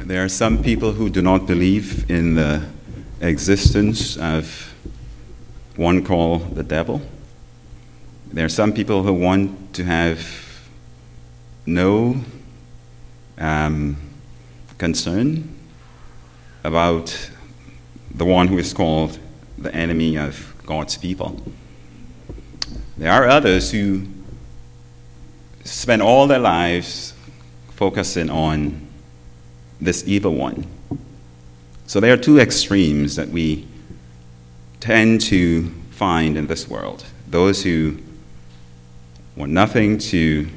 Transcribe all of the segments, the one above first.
There are some people who do not believe in the existence of one called the devil. There are some people who want to have no concern about the one who is called the enemy of God's people. There are others who spend all their lives focusing on this evil one. So there are two extremes that we tend to find in this world. Those who want nothing to,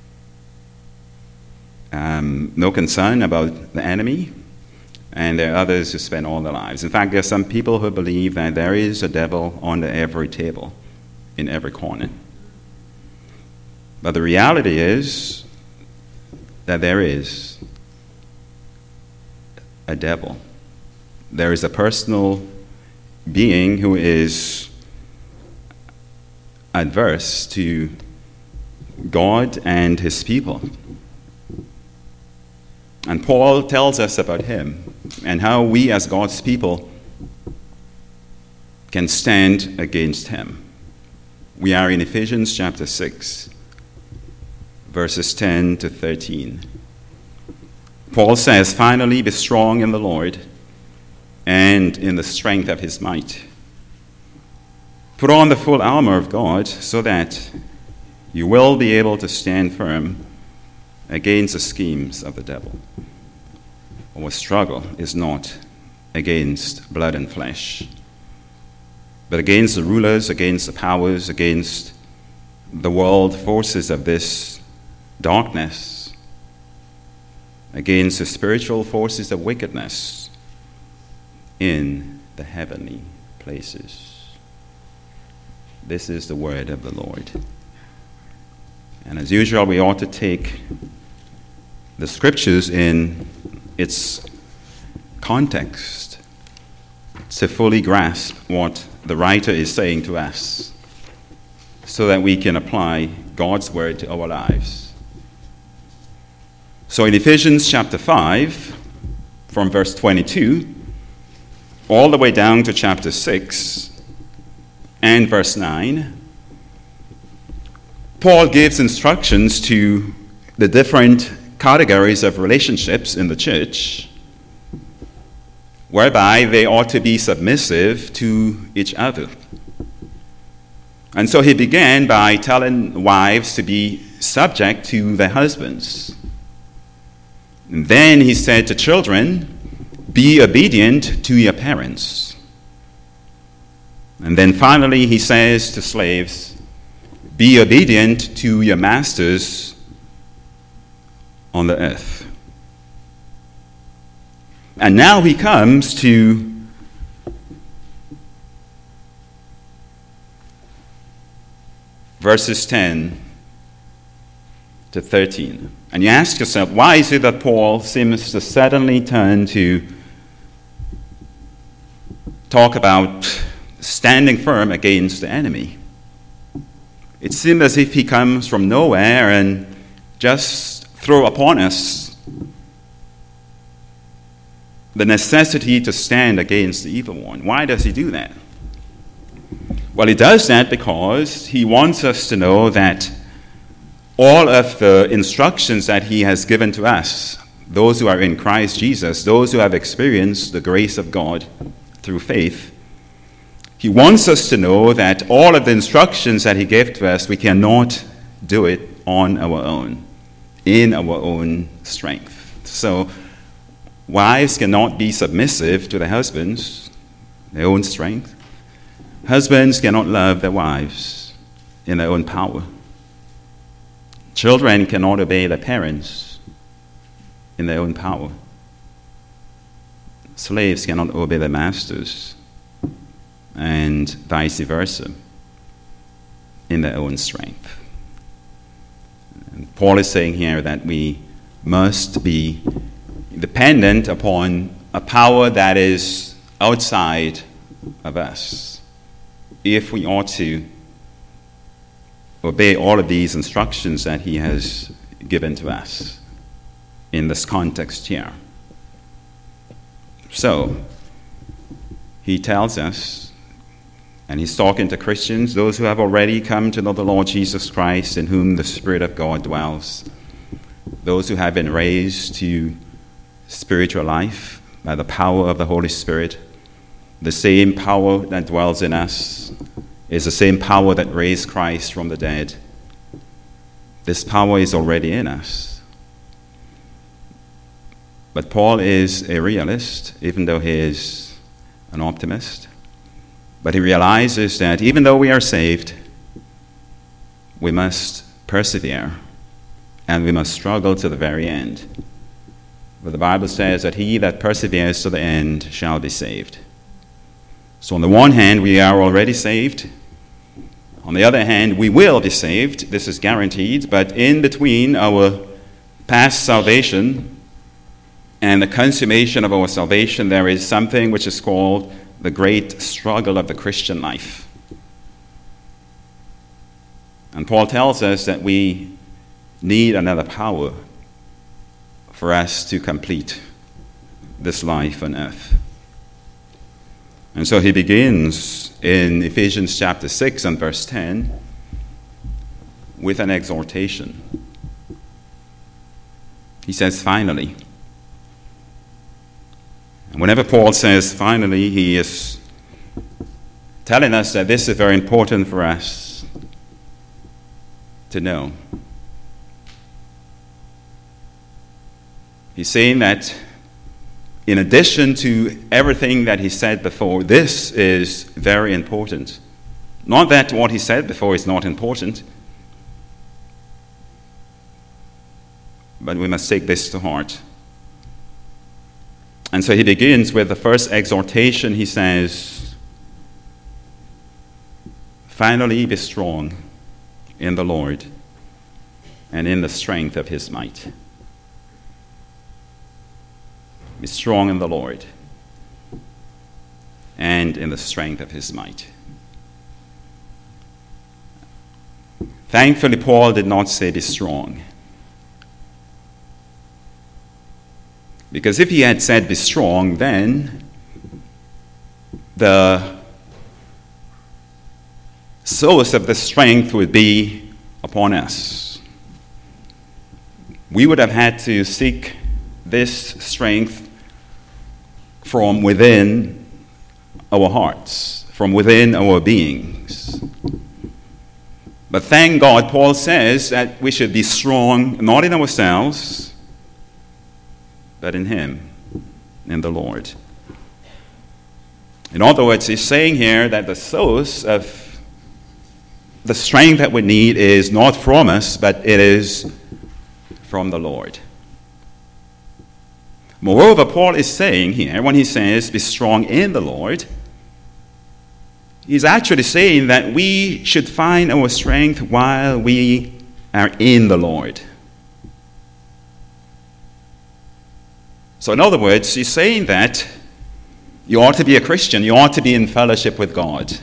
no concern about the enemy, and there are others who spend all their lives. In fact, there are some people who believe that there is a devil under every table, in every corner. But the reality is that there is a devil. There is a personal being who is adverse to God and his people. And Paul tells us about him and how we as God's people can stand against him. We are in Ephesians chapter 6, verses 10 to 13. Paul says, "Finally, be strong in the Lord and in the strength of his might. Put on the full armor of God so that you will be able to stand firm against the schemes of the devil. Our struggle is not against blood and flesh, but against the rulers, against the powers, against the world forces of this darkness, against the spiritual forces of wickedness in the heavenly places." This is the word of the Lord. And as usual, we ought to take the scriptures in its context to fully grasp what the writer is saying to us, so that we can apply God's word to our lives. So in Ephesians chapter 5, from verse 22, all the way down to chapter 6 and verse 9, Paul gives instructions to the different categories of relationships in the church, whereby they ought to be submissive to each other. And so he began by telling wives to be subject to their husbands. And then he said to children, "Be obedient to your parents." And then finally he says to slaves, "Be obedient to your masters on the earth." And now he comes to verses 10 to 13. And you ask yourself, why is it that Paul seems to suddenly turn to talk about standing firm against the enemy? It seems as if he comes from nowhere and just throw upon us the necessity to stand against the evil one. Why does he do that? Well, he does that because he wants us to know that all of the instructions that he has given to us, those who are in Christ Jesus, those who have experienced the grace of God through faith, he wants us to know that all of the instructions that he gave to us, we cannot do it on our own, in our own strength. So wives cannot be submissive to their husbands, their own strength. Husbands cannot love their wives in their own power. Children cannot obey their parents in their own power. Slaves cannot obey their masters, and vice versa, in their own strength. And Paul is saying here that we must be dependent upon a power that is outside of us if we ought to obey all of these instructions that he has given to us in this context here. So, he tells us, and he's talking to Christians, those who have already come to know the Lord Jesus Christ, in whom the Spirit of God dwells, those who have been raised to spiritual life by the power of the Holy Spirit. The same power that dwells in us is the same power that raised Christ from the dead. This power is already in us. But Paul is a realist, even though he is an optimist. But he realizes that even though we are saved, we must persevere and we must struggle to the very end. But the Bible says that he that perseveres to the end shall be saved. So on the one hand, we are already saved. On the other hand, we will be saved. This is guaranteed. But in between our past salvation and the consummation of our salvation, there is something which is called the great struggle of the Christian life. And Paul tells us that we need another power for us to complete this life on earth. And so he begins in Ephesians chapter 6 and verse 10 with an exhortation. He says, finally. And whenever Paul says finally, he is telling us that this is very important for us to know. He's saying that in addition to everything that he said before, this is very important. Not that what he said before is not important, but we must take this to heart. And so he begins with the first exhortation. He says, finally be strong in the Lord and in the strength of his might. Be strong in the Lord and in the strength of his might. Thankfully, Paul did not say be strong. Because if he had said be strong, then the source of the strength would be upon us. We would have had to seek this strength from within our hearts, from within our beings. But thank God, Paul says that we should be strong, not in ourselves, but in him, in the Lord. In other words, he's saying here that the source of the strength that we need is not from us, but it is from the Lord. Moreover, Paul is saying here, when he says, be strong in the Lord, he's actually saying that we should find our strength while we are in the Lord. So in other words, he's saying that you ought to be a Christian, you ought to be in fellowship with God.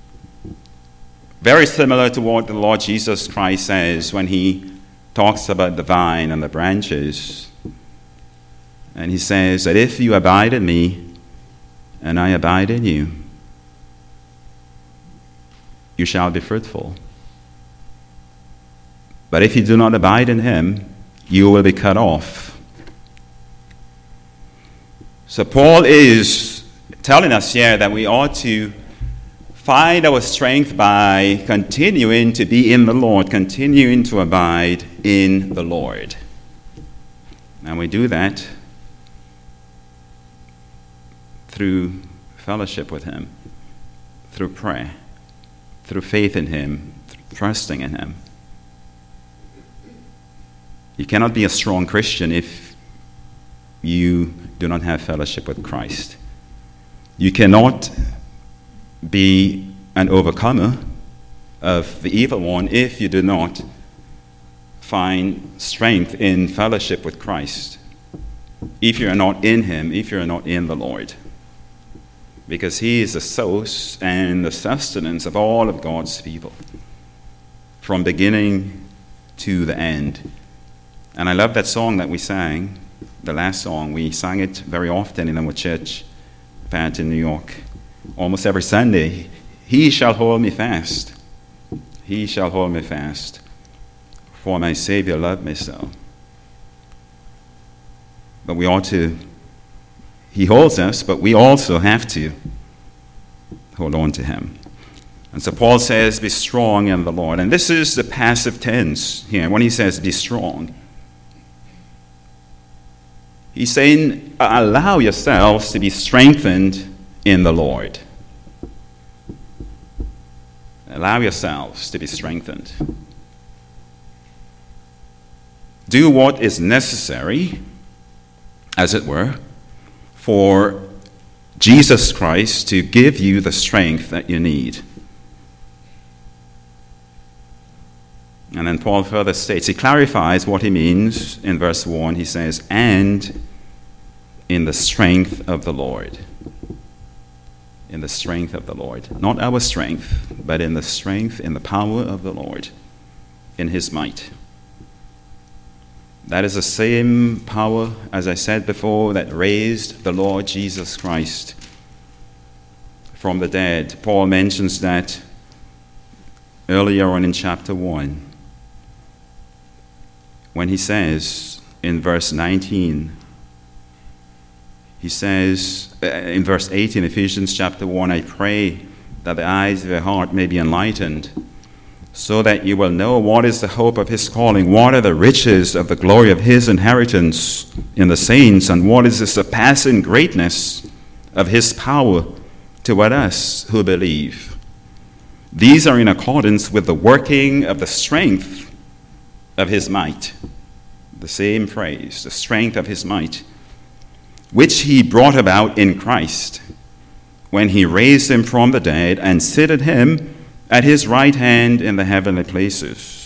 Very similar to what the Lord Jesus Christ says when he talks about the vine and the branches. And he says that if you abide in me and I abide in you, you shall be fruitful. But if you do not abide in him, you will be cut off. So Paul is telling us here that we ought to find our strength by continuing to be in the Lord, continuing to abide in the Lord. And we do that through fellowship with him, through prayer, through faith in him, through trusting in him. You cannot be a strong Christian if you do not have fellowship with Christ. You cannot be an overcomer of the evil one if you do not find strength in fellowship with Christ, if you are not in him, if you are not in the Lord. Because he is the source and the sustenance of all of God's people, from beginning to the end. And I love that song that we sang, The last song, we sang it very often in our church back in New York. Almost every Sunday. He shall hold me fast. He shall hold me fast. For my Savior loved me so. But we ought to, he holds us, but we also have to hold on to him. And so Paul says, be strong in the Lord. And this is the passive tense here. When he says, be strong, he's saying, allow yourselves to be strengthened in the Lord. Allow yourselves to be strengthened. Do what is necessary, as it were, for Jesus Christ to give you the strength that you need. And then Paul further states, he clarifies what he means in verse 1. He says, and in the strength of the Lord. In the strength of the Lord. Not our strength, but in the strength, in the power of the Lord, in his might. That is the same power, as I said before, that raised the Lord Jesus Christ from the dead. Paul mentions that earlier on in chapter 1, when he says in verse 19, he says, in verse 18, Ephesians chapter 1, I pray that the eyes of your heart may be enlightened, so that you will know what is the hope of his calling, what are the riches of the glory of his inheritance in the saints, and what is the surpassing greatness of his power toward us who believe. These are in accordance with the working of the strength of his might. The same phrase, the strength of his might, which he brought about in Christ, when he raised him from the dead and seated him at his right hand in the heavenly places.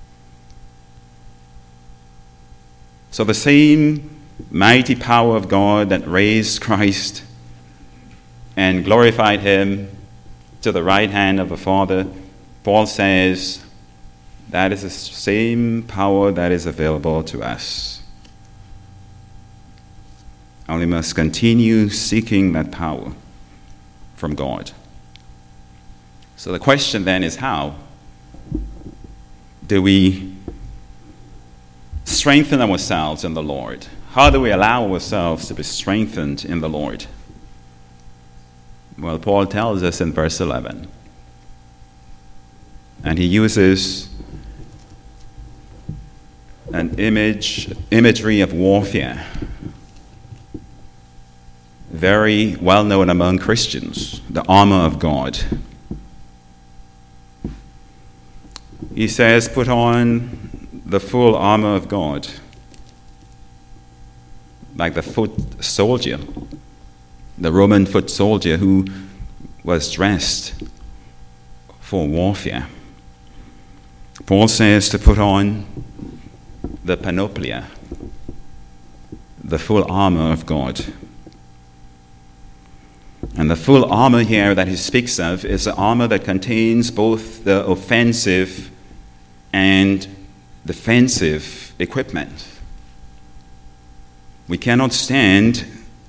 So the same mighty power of God that raised Christ and glorified him to the right hand of the Father, Paul says, that is the same power that is available to us. And we must continue seeking that power from God. So the question then is, how do we strengthen ourselves in the Lord? How do we allow ourselves to be strengthened in the Lord? Well, Paul tells us in verse 11. And he uses an imagery of warfare, very well known among Christians, the armor of God. He says, put on the full armor of God, like the foot soldier, the Roman foot soldier who was dressed for warfare. Paul says to put on the panoplia, the full armor of God. And the full armor here that he speaks of is the armor that contains both the offensive and defensive equipment. We cannot stand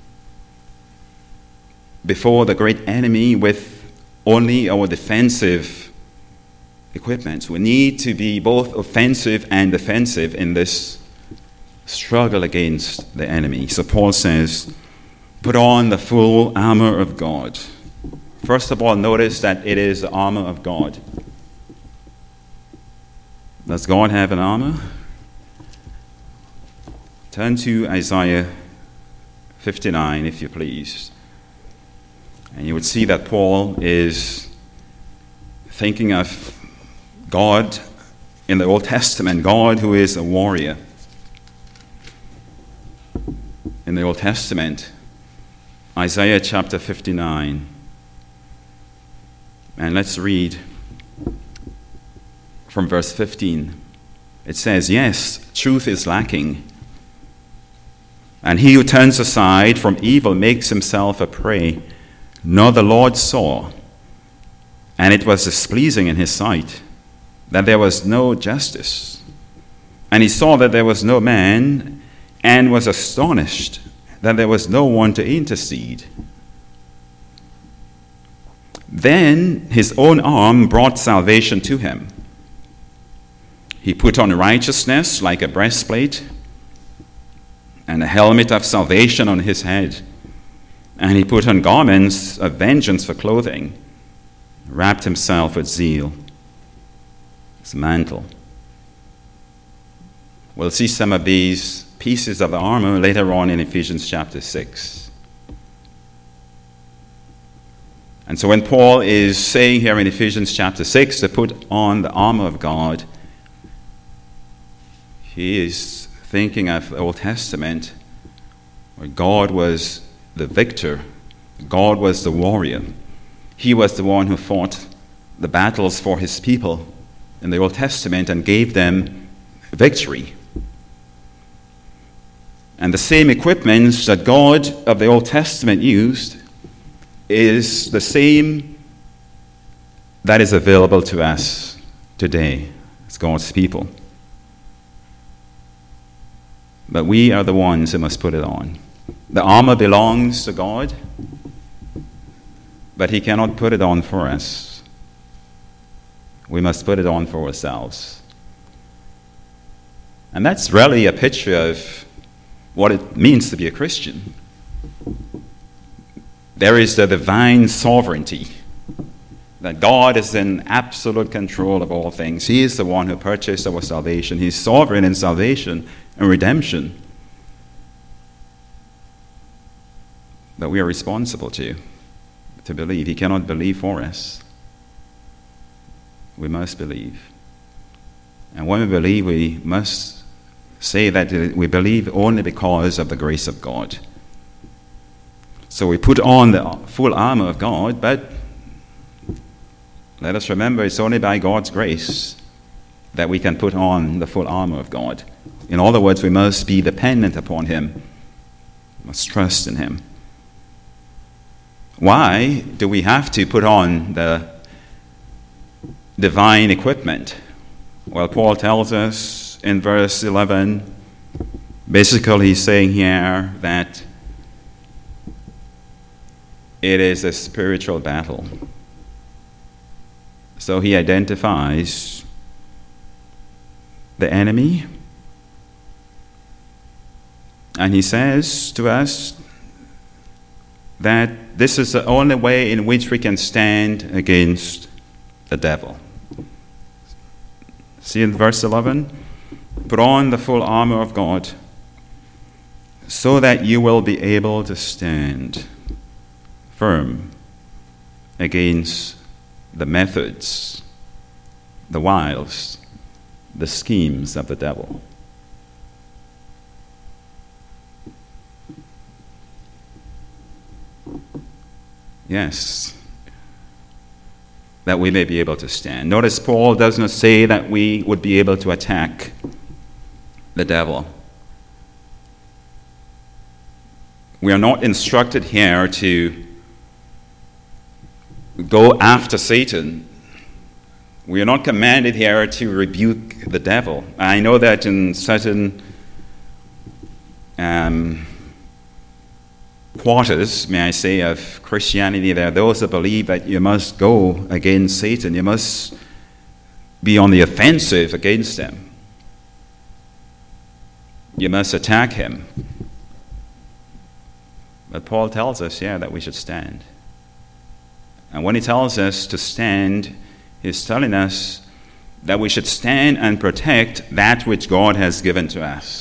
before the great enemy with only our defensive equipment. We need to be both offensive and defensive in this struggle against the enemy. So Paul says, put on the full armor of God. First of all, notice that it is the armor of God. Does God have an armor? Turn to Isaiah 59, if you please. And you would see that Paul is thinking of God in the Old Testament, God who is a warrior. In the Old Testament, Isaiah chapter 59. And let's read from verse 15. It says, yes, truth is lacking, and he who turns aside from evil makes himself a prey. Nor the Lord saw, and it was displeasing in his sight, that there was no justice. And he saw that there was no man, and was astonished that there was no one to intercede. Then his own arm brought salvation to him. He put on righteousness like a breastplate, and a helmet of salvation on his head. And he put on garments of vengeance for clothing, wrapped himself with zeal, his mantle. We'll see some of these pieces of the armor later on in Ephesians chapter 6. And so when Paul is saying here in Ephesians chapter 6 to put on the armor of God, he is thinking of the Old Testament, where God was the victor, God was the warrior. He was the one who fought the battles for his people in the Old Testament and gave them victory. And the same equipment that God of the Old Testament used is the same that is available to us today as God's people. But we are the ones who must put it on. The armor belongs to God, but he cannot put it on for us. We must put it on for ourselves. And that's really a picture of what it means to be a Christian. There is the divine sovereignty, that God is in absolute control of all things. He is the one who purchased our salvation. He's sovereign in salvation and redemption. But we are responsible to believe. He cannot believe for us. We must believe. And when we believe, we must say that we believe only because of the grace of God. So we put on the full armor of God, but let us remember it's only by God's grace that we can put on the full armor of God. In other words, we must be dependent upon him. We must trust in him. Why do we have to put on the divine equipment? Well, Paul tells us in verse 11, basically he's saying here that it is a spiritual battle. So he identifies the enemy, and he says to us that this is the only way in which we can stand against the devil. See in verse 11? Put on the full armor of God so that you will be able to stand firm against the methods, the wiles, the schemes of the devil. Yes, that we may be able to stand. Notice Paul does not say that we would be able to attack the devil. We are not instructed here to go after Satan. We are not commanded here to rebuke the devil. I know that in certain quarters, may I say, of Christianity, there are those that believe that you must go against Satan. You must be on the offensive against him. You must attack him. But Paul tells us, that we should stand. And when he tells us to stand, he's telling us that we should stand and protect that which God has given to us.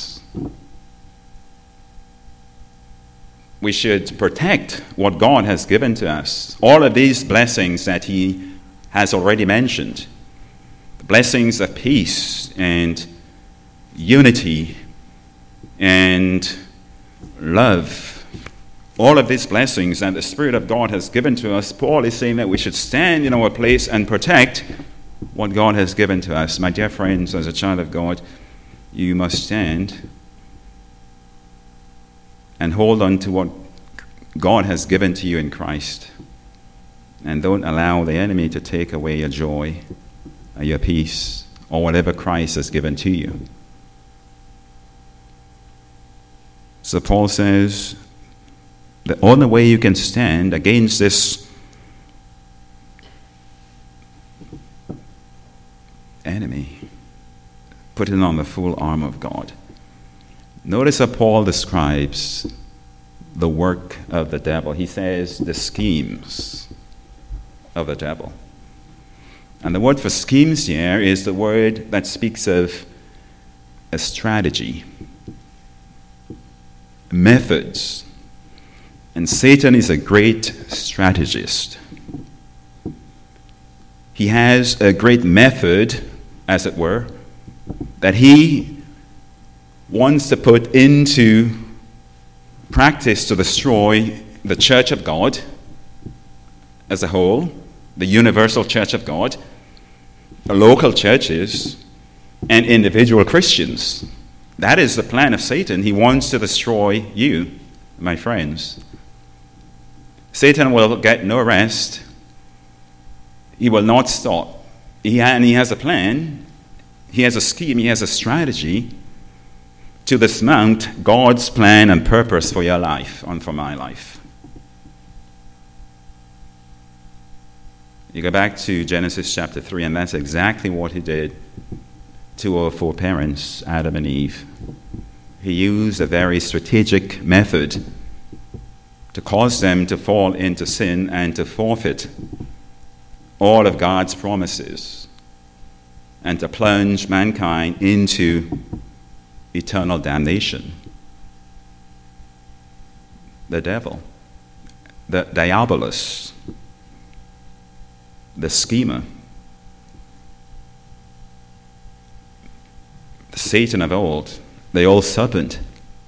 We should protect what God has given to us. All of these blessings that he has already mentioned. The blessings of peace and unity and love. All of these blessings that the Spirit of God has given to us, Paul is saying that we should stand in our place and protect what God has given to us. My dear friends, as a child of God, you must stand and hold on to what God has given to you in Christ. And don't allow the enemy to take away your joy, or your peace, or whatever Christ has given to you. So Paul says, the only way you can stand against this enemy, putting on the full armor of God. Notice how Paul describes the work of the devil. He says the schemes of the devil. And the word for schemes here is the word that speaks of a strategy, methods. And Satan is a great strategist. He has a great method, as it were, that he wants to put into practice to destroy the church of God as a whole, the universal church of God, the local churches, and individual Christians. That is the plan of Satan. He wants to destroy you, my friends. Satan will get no rest. He will not stop. He has a plan. He has a scheme. He has a strategy to dismount God's plan and purpose for your life and for my life. You go back to Genesis chapter 3, and that's exactly what he did to our foreparents, Adam and Eve. He used a very strategic method to cause them to fall into sin and to forfeit all of God's promises and to plunge mankind into eternal damnation. The devil, the diabolus, the schemer, the Satan of old, the old serpent,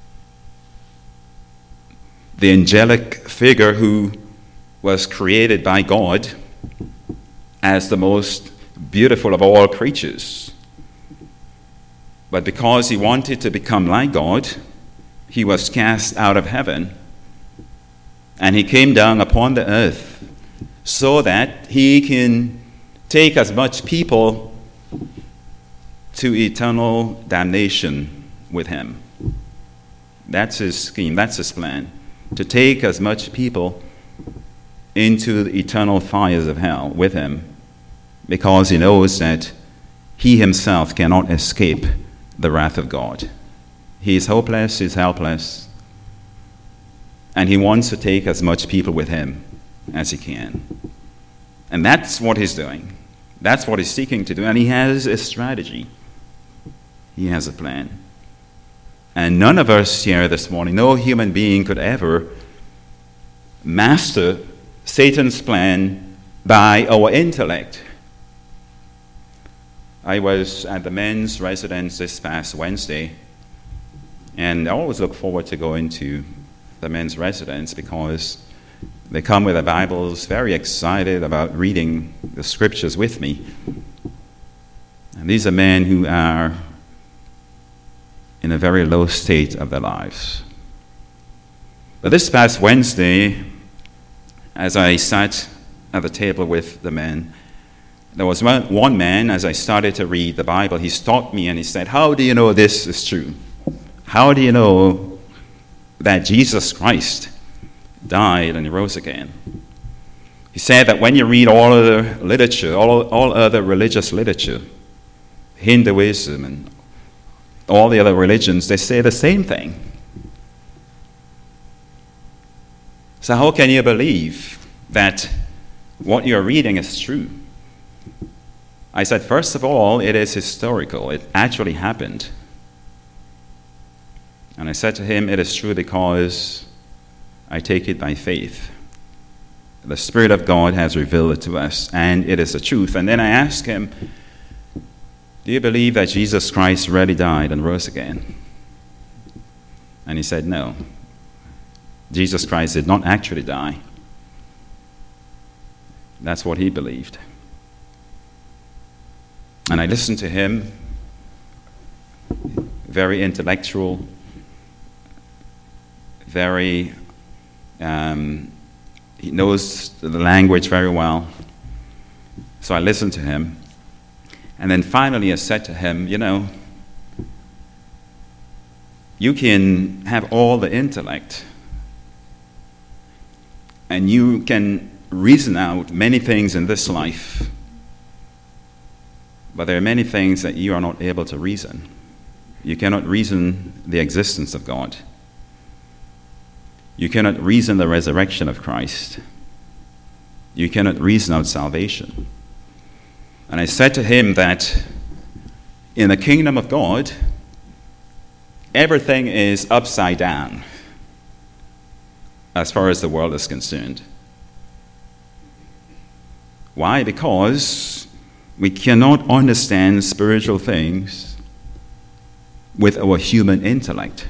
the angelic figure who was created by God as the most beautiful of all creatures. But because he wanted to become like God, he was cast out of heaven, and he came down upon the earth so that he can take as much people to eternal damnation with him. That's his scheme, that's his plan, to take as much people into the eternal fires of hell with him, because he knows that he himself cannot escape the wrath of God. He is hopeless, he's helpless, and he wants to take as much people with him as he can. And that's what he's doing. That's what he's seeking to do. And he has a strategy. He has a plan. And none of us here this morning, no human being could ever master Satan's plan by our intellect. I was at the men's residence this past Wednesday, and I always look forward to going to the men's residence because they come with their Bibles, very excited about reading the scriptures with me. And these are men who are in a very low state of their lives. But this past Wednesday, as I sat at the table with the men, there was one man, as I started to read the Bible, he stopped me and he said, "How do you know this is true? How do you know that Jesus Christ died and he rose again?" He said that when you read all other literature, all other religious literature, Hinduism and all the other religions, they say the same thing. So how can you believe that what you're reading is true? I said, first of all, it is historical. It actually happened. And I said to him, it is true because I take it by faith. The Spirit of God has revealed it to us, and it is the truth. And then I asked him, do you believe that Jesus Christ really died and rose again? And he said, no. Jesus Christ did not actually die. That's what he believed. And I listened to him, very intellectual, very, he knows the language very well. So I listened to him. And then finally I said to him, You can have all the intellect, and you can reason out many things in this life, but there are many things that you are not able to reason. You cannot reason the existence of God. You cannot reason the resurrection of Christ. You cannot reason out salvation. And I said to him that in the kingdom of God, everything is upside down as far as the world is concerned. Why? Because we cannot understand spiritual things with our human intellect.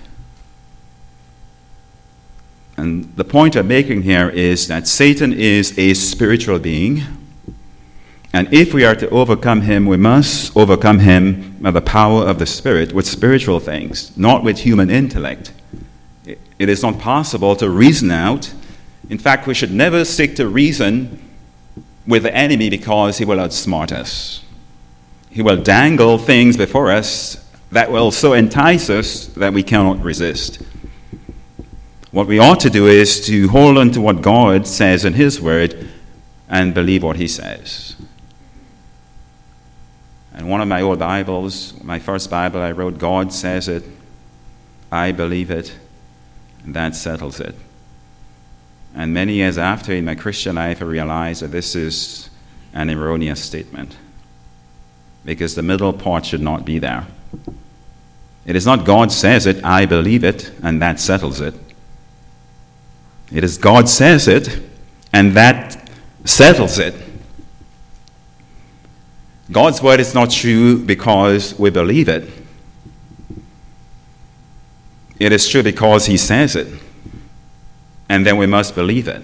And the point I'm making here is that Satan is a spiritual being, and if we are to overcome him, we must overcome him by the power of the Spirit, with spiritual things, not with human intellect. It is not possible to reason out. In fact, we should never seek to reason with the enemy, because he will outsmart us. He will dangle things before us that will so entice us that we cannot resist. What we ought to do is to hold on to what God says in his word and believe what he says. And one of my old Bibles, my first Bible I wrote, God says it, I believe it, and that settles it. And many years after in my Christian life, I realized that this is an erroneous statement, because the middle part should not be there. It is not God says it, I believe it, and that settles it. It is God says it, and that settles it. God's word is not true because we believe it. It is true because he says it, and then we must believe it.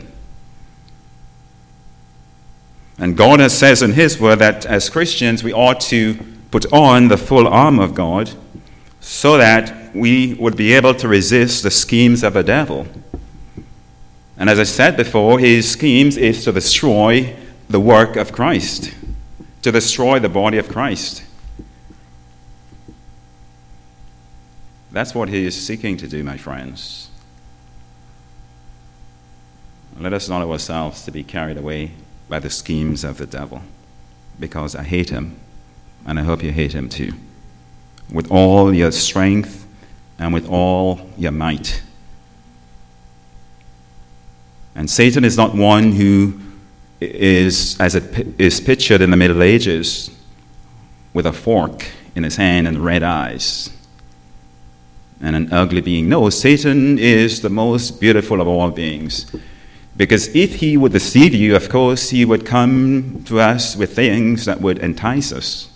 And God has says in his word that as Christians we ought to put on the full armor of God so that we would be able to resist the schemes of the devil. And as I said before, his schemes is to destroy the work of Christ, to destroy the body of Christ. That's what he is seeking to do, my friends. Let us not allow ourselves to be carried away by the schemes of the devil, because I hate him, and I hope you hate him too, with all your strength and with all your might. And Satan is not one who is, as it is pictured in the Middle Ages, with a fork in his hand and red eyes and an ugly being. No, Satan is the most beautiful of all beings. Because if he would deceive you, of course, he would come to us with things that would entice us.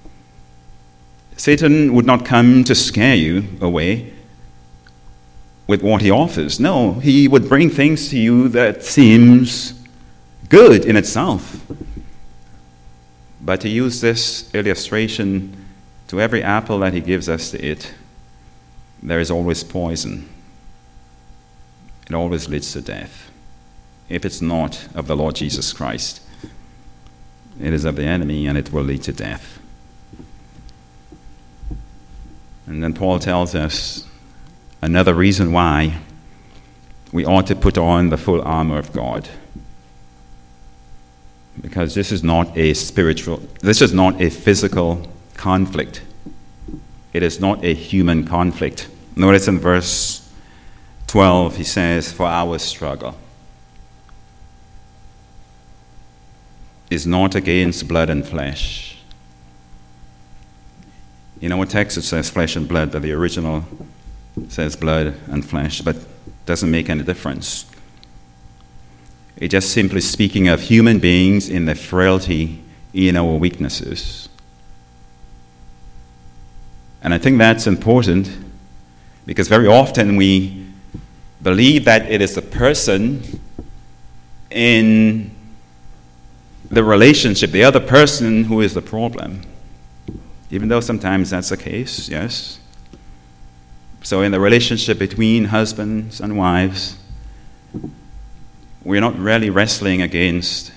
Satan would not come to scare you away with what he offers. No, he would bring things to you that seems good in itself. But to use this illustration, to every apple that he gives us to eat, there is always poison. It always leads to death. If it's not of the Lord Jesus Christ, it is of the enemy, and it will lead to death. And then Paul tells us another reason why we ought to put on the full armor of God. Because this is not a physical conflict. It is not a human conflict. Notice in verse 12, he says, for our struggle is not against blood and flesh. In our text it says flesh and blood, but the original says blood and flesh, but doesn't make any difference. It's just simply speaking of human beings in their frailty, in our weaknesses. And I think that's important, because very often we believe that it is the person in the relationship, the other person, who is the problem. Even though sometimes that's the case, yes. So in the relationship between husbands and wives, we're not really wrestling against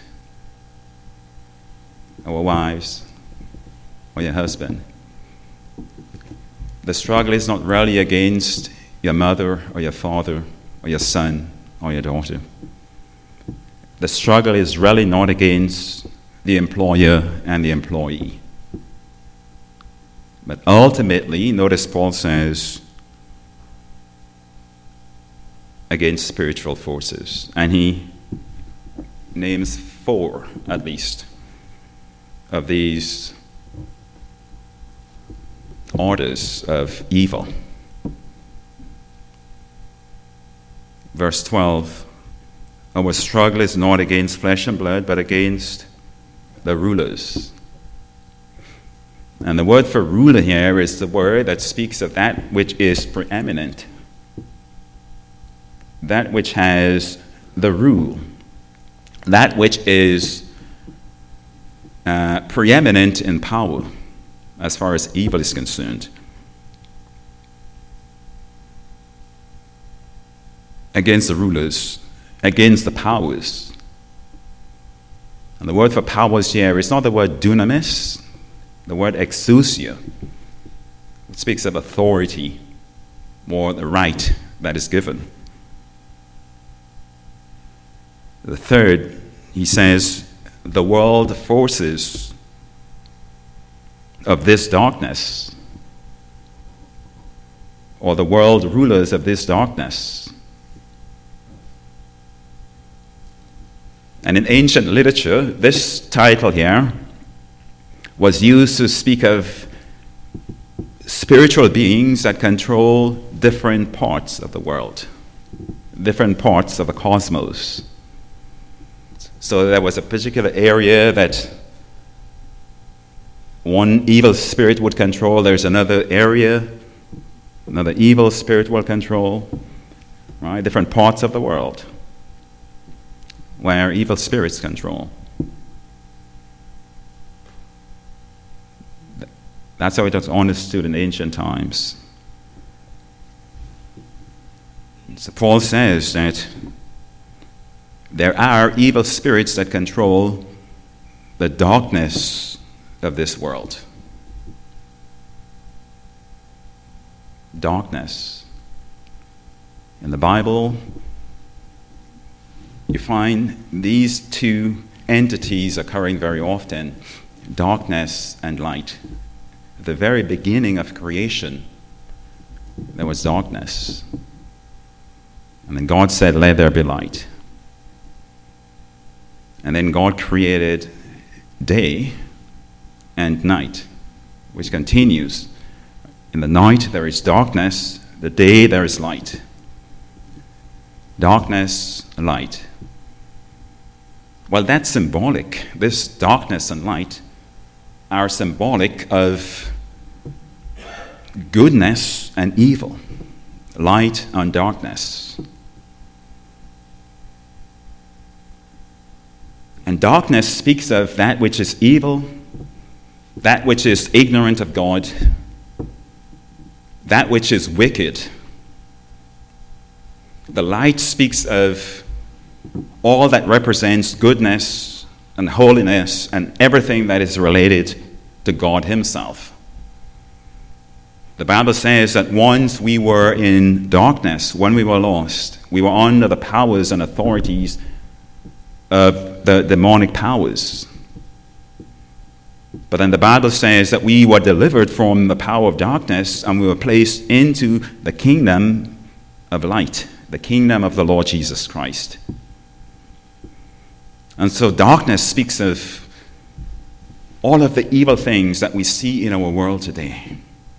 our wives or your husband. The struggle is not really against your mother or your father or your son or your daughter. The struggle is really not against the employer and the employee. But ultimately, notice Paul says, against spiritual forces. And he names 4, at least, of these orders of evil. Verse 12, our struggle is not against flesh and blood, but against the rulers. And the word for ruler here is the word that speaks of that which is preeminent, that which has the rule, that which is preeminent in power as far as evil is concerned. Against the rulers, against the powers. And the word for powers here is not the word dunamis, the word exousia. It speaks of authority or the right that is given. The third, he says, the world forces of this darkness, or the world rulers of this darkness. And in ancient literature, this title here was used to speak of spiritual beings that control different parts of the world, different parts of the cosmos. So there was a particular area that one evil spirit would control. There's another area, another evil spirit will control, right? Different parts of the world where evil spirits control. That's how it was understood in ancient times. So Paul says that there are evil spirits that control the darkness of this world. Darkness. In the Bible, you find these two entities occurring very often, darkness and light. At the very beginning of creation, there was darkness. And then God said, "Let there be light." And then God created day and night, which continues. In the night there is darkness, the day there is light. Darkness, light. Well, that's symbolic. This darkness and light are symbolic of goodness and evil, light and darkness. And darkness speaks of that which is evil, that which is ignorant of God, that which is wicked. The light speaks of all that represents goodness and holiness and everything that is related to God himself. The Bible says that once we were in darkness, when we were lost, we were under the powers and authorities of the demonic powers. But then the Bible says that we were delivered from the power of darkness and we were placed into the kingdom of light, the kingdom of the Lord Jesus Christ. And so darkness speaks of all of the evil things that we see in our world today.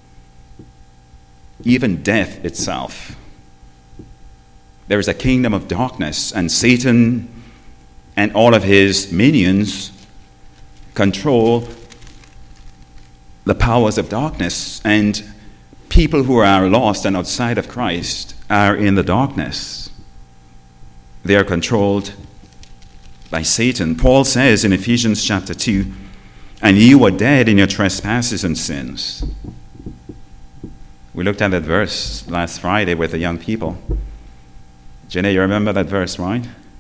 Even death itself. There is a kingdom of darkness, and Satan and all of his minions control the powers of darkness, and people who are lost and outside of Christ are in the darkness. They are controlled by Satan. Paul says in Ephesians chapter 2, "And you were dead in your trespasses and sins." We looked at that verse last Friday with the young people. Jenny, you remember that verse, right?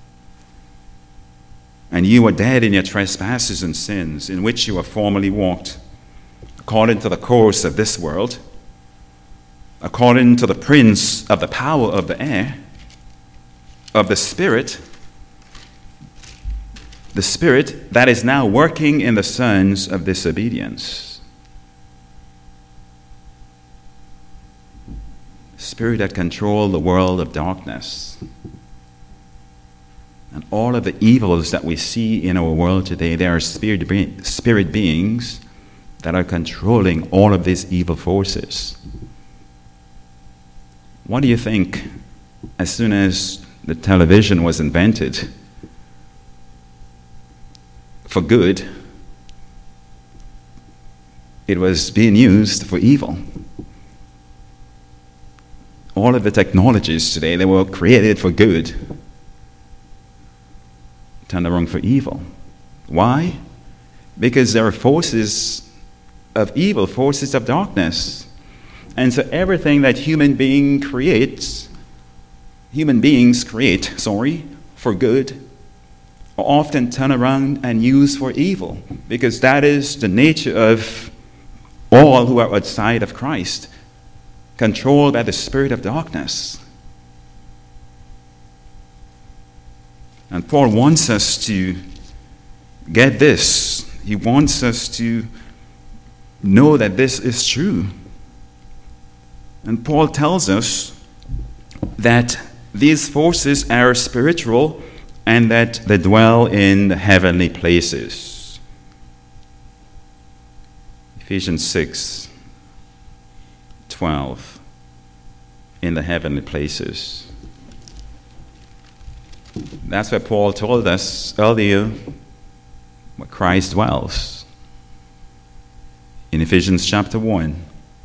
"And you were dead in your trespasses and sins, in which you were formerly walked, according to the course of this world, according to the prince of the power of the air, of the Spirit that is now working in the sons of disobedience. Spirit that controls the world of darkness. And all of the evils that we see in our world today, there are spirit beings that are controlling all of these evil forces. What do you think, as soon as the television was invented for good, it was being used for evil? All of the technologies today, they were created for good, turned around for evil. Why? Because there are forces of evil, forces of darkness. And so everything that human beings create for good, are often turned around and used for evil, because that is the nature of all who are outside of Christ, controlled by the spirit of darkness. And Paul wants us to get this. He wants us to know that this is true. And Paul tells us that these forces are spiritual and that they dwell in the heavenly places. Ephesians 6:12, in the heavenly places. That's where Paul told us earlier where Christ dwells. In Ephesians chapter 1,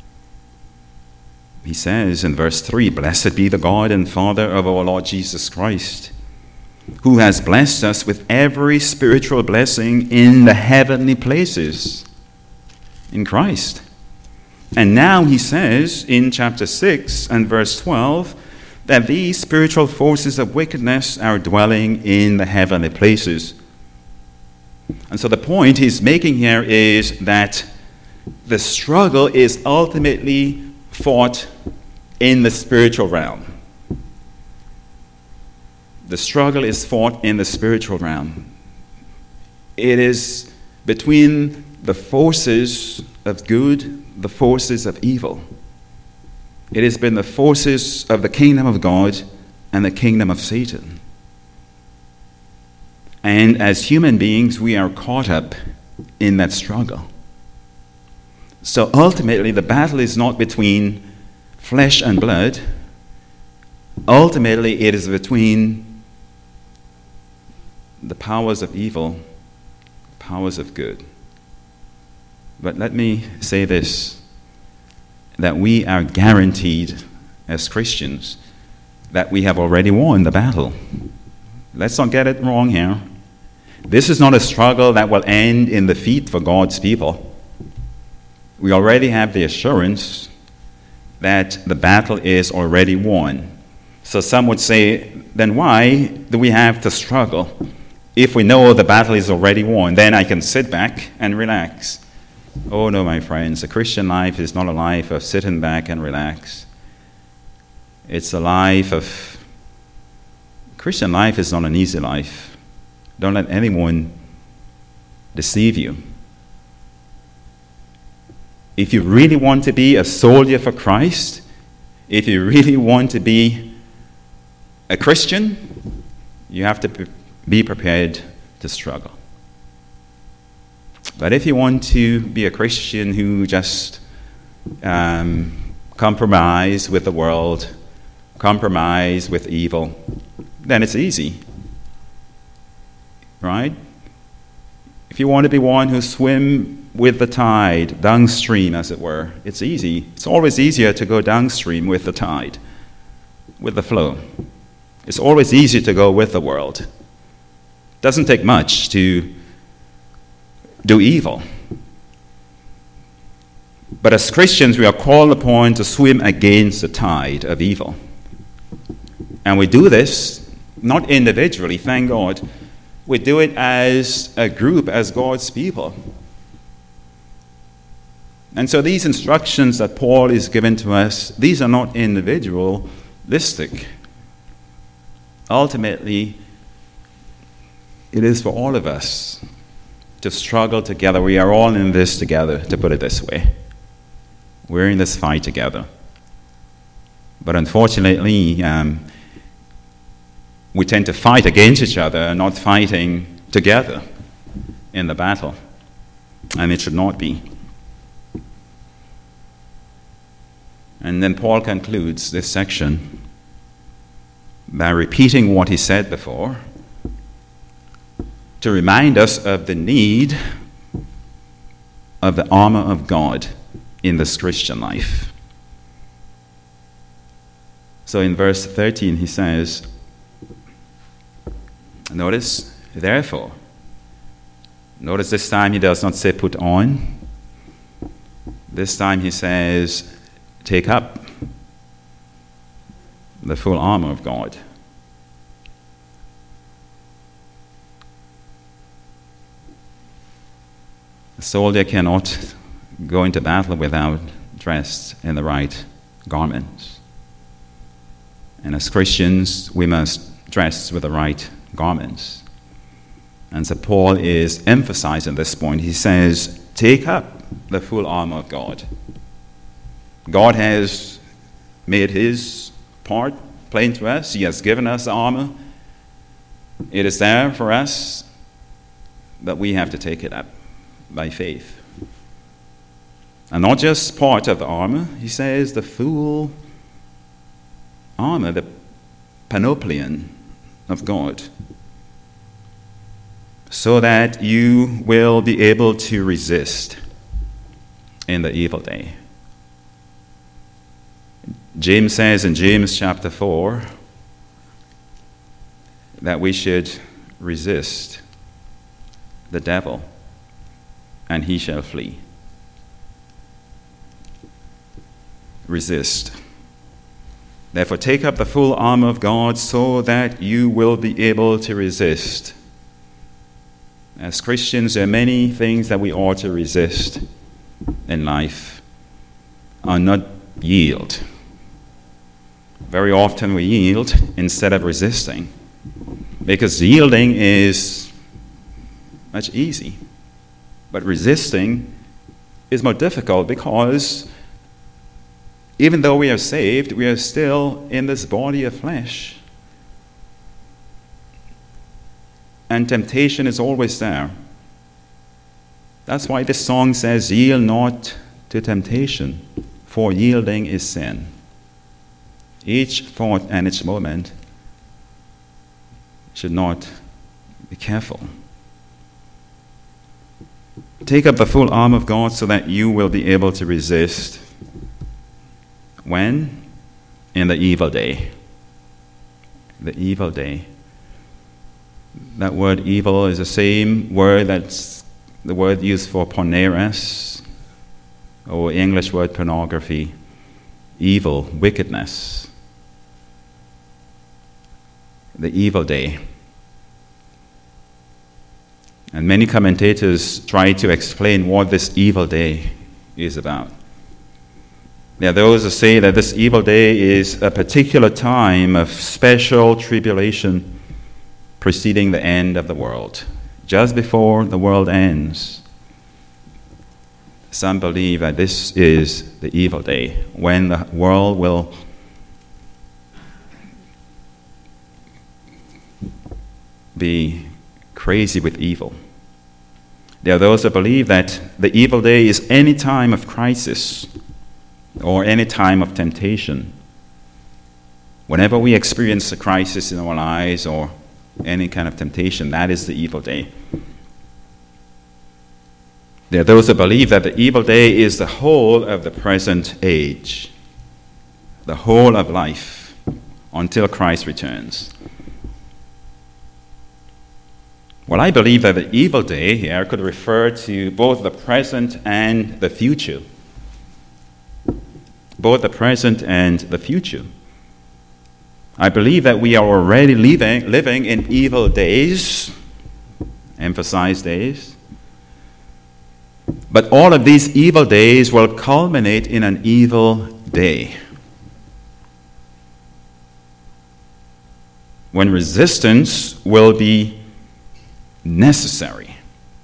he says in verse 3, "Blessed be the God and Father of our Lord Jesus Christ, who has blessed us with every spiritual blessing in the heavenly places in Christ." And now he says in chapter 6 and verse 12 that these spiritual forces of wickedness are dwelling in the heavenly places. And so the point he's making here is that the struggle is ultimately fought in the spiritual realm. The struggle is fought in the spiritual realm. It is between the forces of good, the forces of evil. It has been the forces of the kingdom of God and the kingdom of Satan. And as human beings, we are caught up in that struggle. So ultimately, the battle is not between flesh and blood. Ultimately, it is between the powers of evil, powers of good. But let me say this, that we are guaranteed as Christians that we have already won the battle. Let's not get it wrong here. This is not a struggle that will end in defeat for God's people. We already have the assurance that the battle is already won. So some would say, then why do we have to struggle? If we know the battle is already won, then I can sit back and relax. Oh no, my friends, the Christian life is not a life of sitting back and relax. It's a life of... Christian life is not an easy life. Don't let anyone deceive you. If you really want to be a soldier for Christ, if you really want to be a Christian, you have to be prepared to struggle. But if you want to be a Christian who just compromise with the world, compromise with evil, then it's easy, right? If you want to be one who swim with the tide, downstream as it were, it's easy. It's always easier to go downstream with the tide, with the flow. It's always easier to go with the world. It doesn't take much to do evil. But as Christians, we are called upon to swim against the tide of evil. And we do this not individually, thank God. We do it as a group, as God's people. And so these instructions that Paul is giving to us, these are not individualistic. Ultimately, it is for all of us to struggle together. We are all in this together, to put it this way. We're in this fight together. But unfortunately, we tend to fight against each other, not fighting together in the battle. And it should not be. And then Paul concludes this section by repeating what he said before to remind us of the need of the armor of God in this Christian life. So in verse 13 he says, notice, therefore, notice this time he does not say put on. This time he says, take up the full armor of God. A soldier cannot go into battle without dressed in the right garments. And as Christians, we must dress with the right garments. And so Paul is emphasizing this point. He says, take up the full armor of God. God has made his part plain to us. He has given us armor. It is there for us, but we have to take it up by faith. And not just part of the armor. He says the full armor, the panoplion of God, so that you will be able to resist in the evil day. James says in James chapter 4 that we should resist the devil and he shall flee. Resist. Therefore, take up the full armor of God so that you will be able to resist. As Christians, there are many things that we ought to resist in life and not yield. Very often we yield instead of resisting, because yielding is much easy, but resisting is more difficult, because even though we are saved, we are still in this body of flesh, and temptation is always there. That's why this song says, yield not to temptation, for yielding is sin. Each thought and each moment should not be careful. Take up the full armor of God so that you will be able to resist. When? In the evil day. The evil day. That word evil is the same word that's the word used for poneros, or English word pornography. Evil, wickedness. The evil day. And many commentators try to explain what this evil day is about. There are those who say that this evil day is a particular time of special tribulation preceding the end of the world, just before the world ends. Some believe that this is the evil day, when the world will be crazy with evil. There are those that believe that the evil day is any time of crisis or any time of temptation. Whenever we experience a crisis in our lives or any kind of temptation, that is the evil day. There are those that believe that the evil day is the whole of the present age, the whole of life, until Christ returns. Well, I believe that the evil day here could refer to both the present and the future. Both the present and the future. I believe that we are already living in evil days, emphasize days. But all of these evil days will culminate in an evil day, when resistance will be necessary.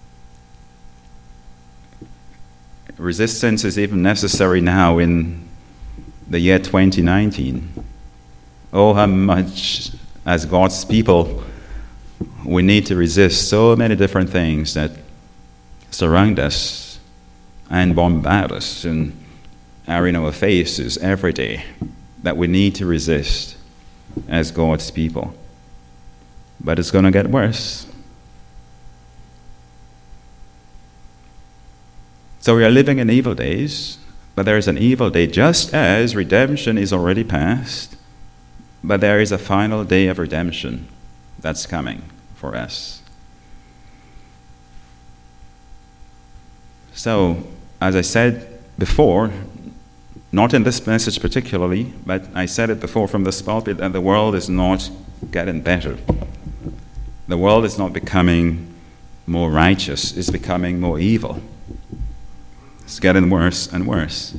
Resistance is even necessary now in the year 2019. Oh, how much, as God's people, we need to resist so many different things that surround us and bombard us and are in our faces every day, that we need to resist as God's people. But it's going to get worse. So we are living in evil days, but there is an evil day, just as redemption is already past, but there is a final day of redemption that's coming for us. So, as I said before, not in this message particularly, but I said it before from this pulpit, that the world is not getting better. The world is not becoming more righteous, it's becoming more evil. It's getting worse and worse.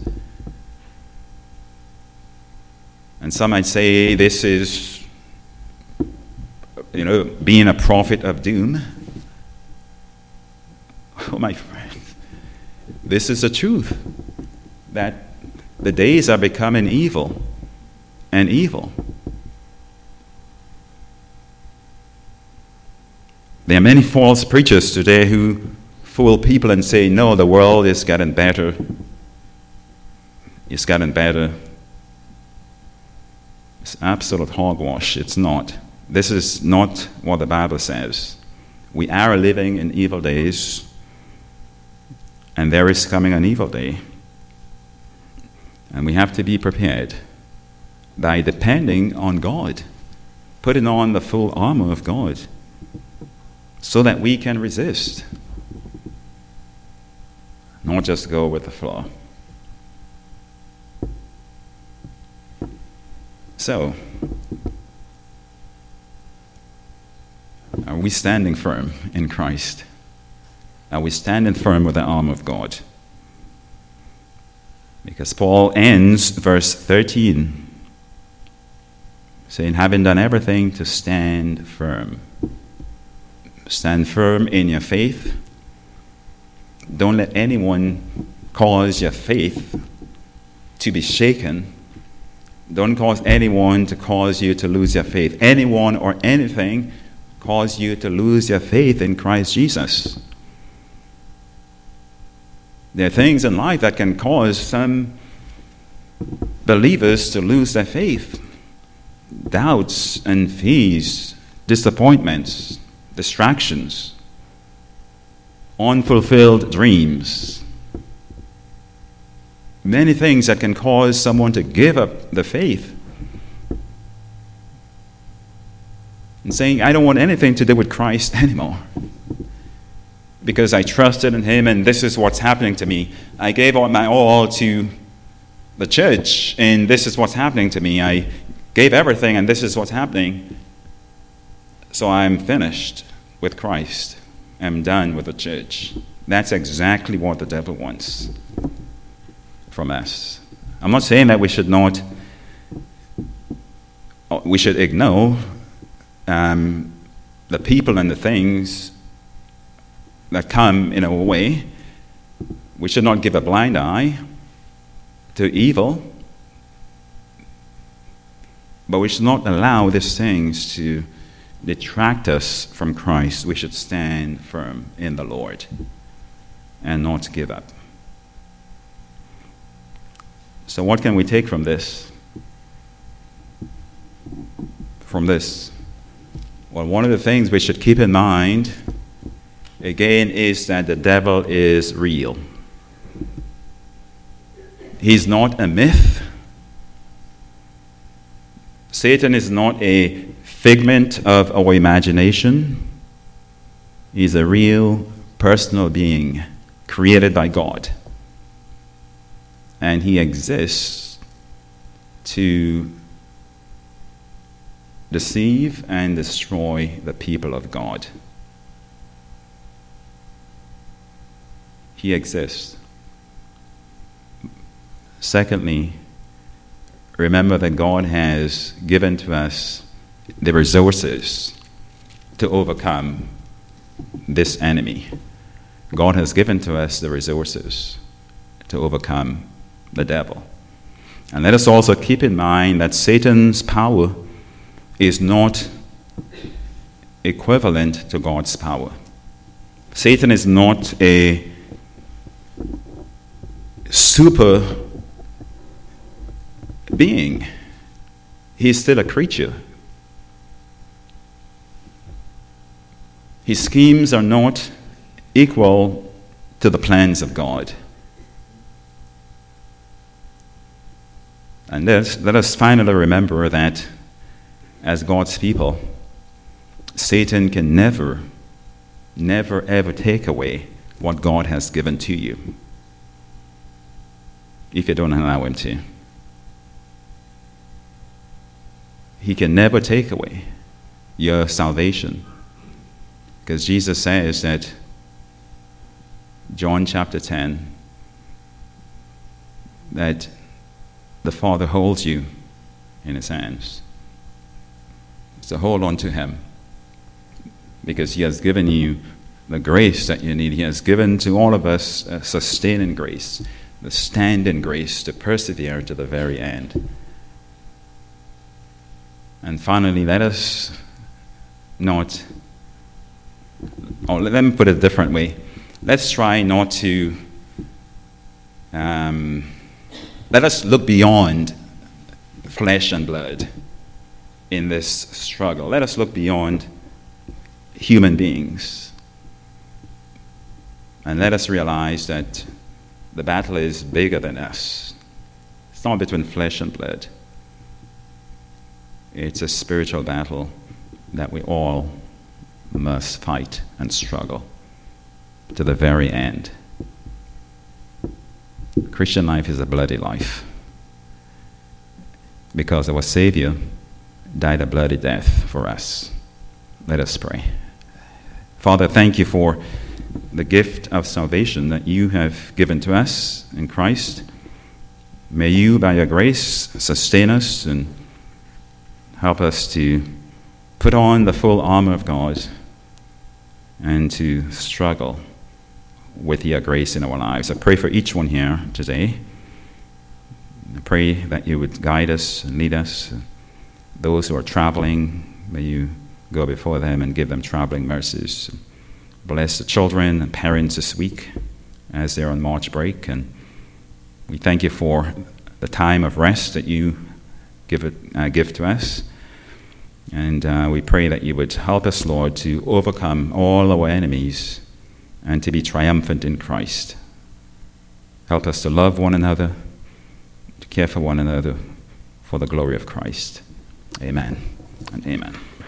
And some might say this is, being a prophet of doom. Oh, my friend, this is the truth, that the days are becoming evil and evil. There are many false preachers today who fool people and say, no, the world is getting better. It's getting better. It's absolute hogwash. It's not. This is not what the Bible says. We are living in evil days, and there is coming an evil day. And we have to be prepared by depending on God, putting on the full armor of God, so that we can resist, not just go with the flow. So, are we standing firm in Christ? Are we standing firm with the arm of God? Because Paul ends verse 13 saying, having done everything to stand firm. Stand firm in your faith. Don't let anyone cause your faith to be shaken. Don't cause anyone to cause you to lose your faith. Anyone or anything cause you to lose your faith in Christ Jesus. There are things in life that can cause some believers to lose their faith. Doubts and fears, disappointments, distractions, unfulfilled dreams. Many things that can cause someone to give up the faith and saying, I don't want anything to do with Christ anymore because I trusted in Him and this is what's happening to me. I gave my all to the church and this is what's happening to me. I gave everything and this is what's happening. So I'm finished with Christ. I'm done with the church. That's exactly what the devil wants from us. I'm not saying that we should ignore the people and the things that come in our way. We should not give a blind eye to evil, but we should not allow these things to detract us from Christ. We should stand firm in the Lord and not give up. So what can we take from this? Well, one of the things we should keep in mind, again, is that the devil is real. He's not a myth. Satan is not a figment of our imagination. He's a real personal being created by God. And he exists to deceive and destroy the people of God. He exists. Secondly, remember that God has given to us the resources to overcome this enemy. God has given to us the resources to overcome the devil. And let us also keep in mind that Satan's power is not equivalent to God's power. Satan is not a super being. He's still a creature. His schemes are not equal to the plans of God. And let us finally remember that as God's people, Satan can never, ever take away what God has given to you if you don't allow him to. He can never take away your salvation, because Jesus says that, John chapter 10, that the Father holds you in his hands. So hold on to him, because he has given you the grace that you need. He has given to all of us a sustaining grace, the standing grace to persevere to the very end. And finally, let us not, or let me put it a different way. Let's try not to, let us look beyond flesh and blood in this struggle. Let us look beyond human beings. And let us realize that the battle is bigger than us. It's not between flesh and blood. It's a spiritual battle that we all must fight and struggle to the very end. Christian life is a bloody life, because our Savior died a bloody death for us. Let us pray. Father, thank you for the gift of salvation that you have given to us in Christ. May you, by your grace, sustain us and help us to put on the full armor of God and to struggle with your grace in our lives. I pray for each one here today. I pray that you would guide us and lead us. Those who are traveling, may you go before them and give them traveling mercies. Bless the children and parents this week as they're on March break. And we thank you for the time of rest that you give to us. And we pray that you would help us, Lord, to overcome all our enemies and to be triumphant in Christ. Help us to love one another, to care for one another, for the glory of Christ. Amen and amen.